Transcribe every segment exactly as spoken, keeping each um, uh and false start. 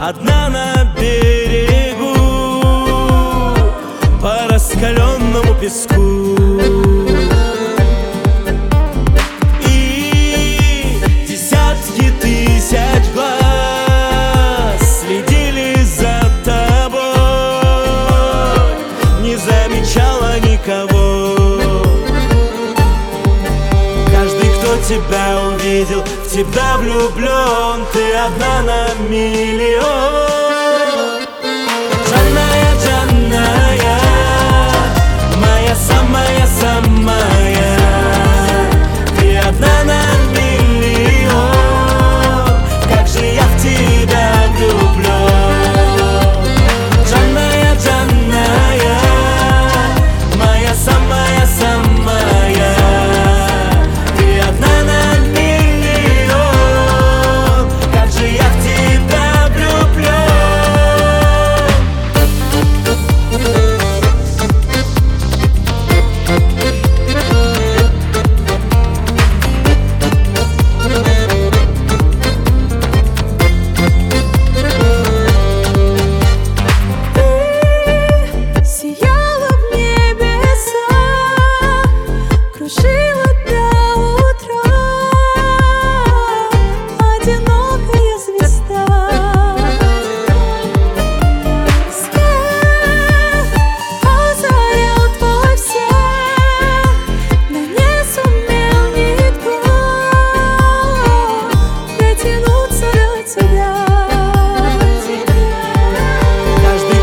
одна на берегу, по раскаленному песку. И десятки тысяч глаз следили за тобой, не замечала никого. Каждый, кто тебя увидел, в тебя влюблен, ты одна на миллион. Джанная, Джанная, моя самая-самая, ты одна на миллион. Как же я в тебя влюблен. Джанная, Джанная, моя самая-самая, ты одна на миллион. Как же я в тебя влюблен.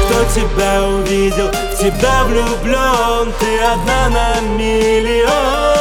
Тебя увидел, в тебя влюблен, ты одна на миллион.